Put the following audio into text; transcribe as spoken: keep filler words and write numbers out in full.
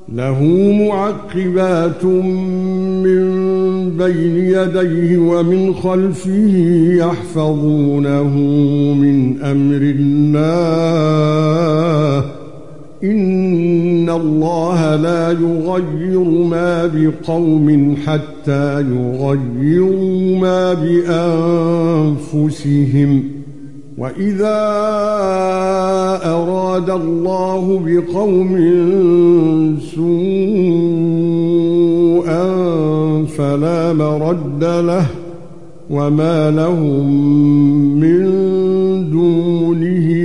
له معقبات من بين يديه ومن خلفه يحفظونه من أمر الله إن الله لا يغير ما بقوم حتى يغيروا ما بأنفسهم وإذا أراد الله بقوم سوءا فلا مرد له وما لهم من دونه